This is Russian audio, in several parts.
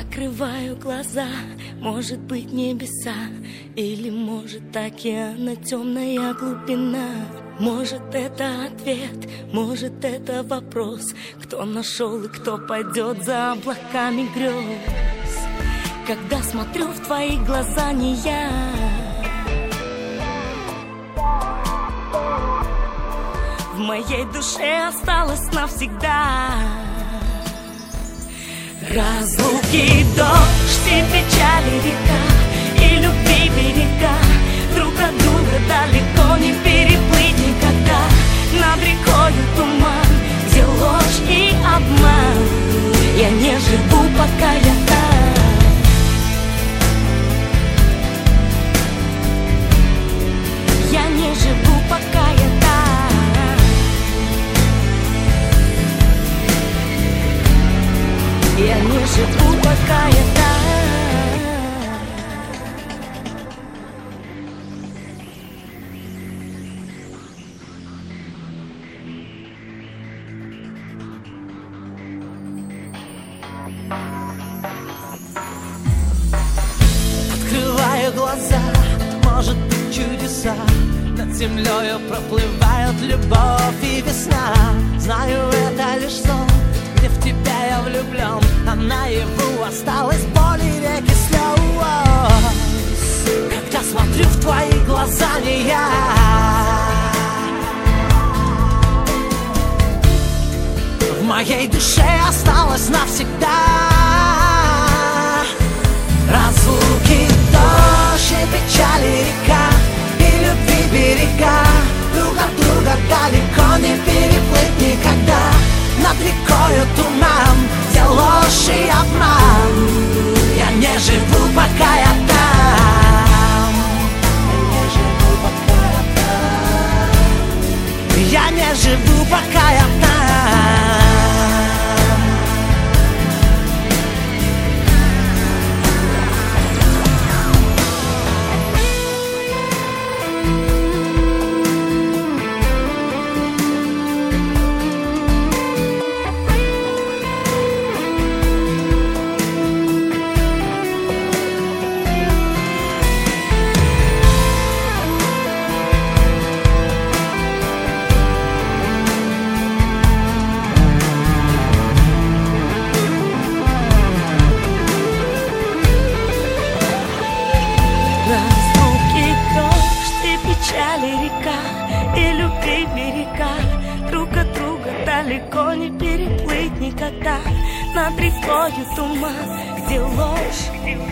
Закрываю глаза, может быть небеса, или может океана темная глубина. Может это ответ, может это вопрос, кто нашел и кто пойдет за облаками грез. Когда смотрю в твои глаза, не я, в моей душе осталось навсегда. Разлуки, дождь и печали река, и любви берега, друг от друга далеко не переплыть никогда. Над рекою туман, где ложь и обман. Я не живу, пока я там. Я не живу, пока я там. Я не живу, пока я там. Открываю глаза, может быть чудеса, над землею проплывают любовь и весна. Знаю, это лишь сон, где в тебя я влюблен, а наяву осталась боль и реки слез. Когда смотрю в твои глаза, не я, в моей душе осталось навсегда. Разлуки, дождь и печали река, и любви берега, друг от друга далеко не переплыть никогда. Над рекою туман, где ложь и обман. Я не живу, пока я там. Я не живу, пока я там. Я не живу, пока я там. Разлуки, дождь и печали река, и любви берега, друг от друга далеко не переплыть никогда. Над рекою туман, где ложь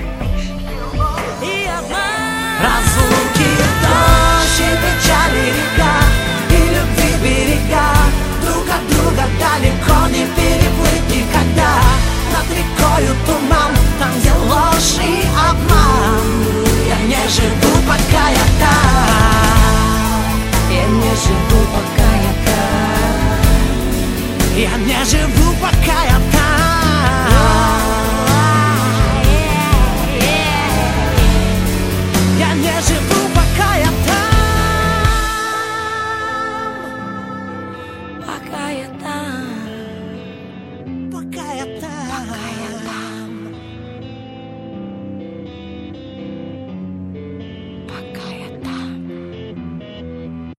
и обман. Разлуки, дождь и печали река, и любви берега, друг от друга далеко не переплыть никогда. Над рекою туман, там где ложь и обман. Я не живу, пока я там. Я не живу, пока я там. Я не живу, пока я там. Я не живу, пока я там. Пока я там. Пока я там.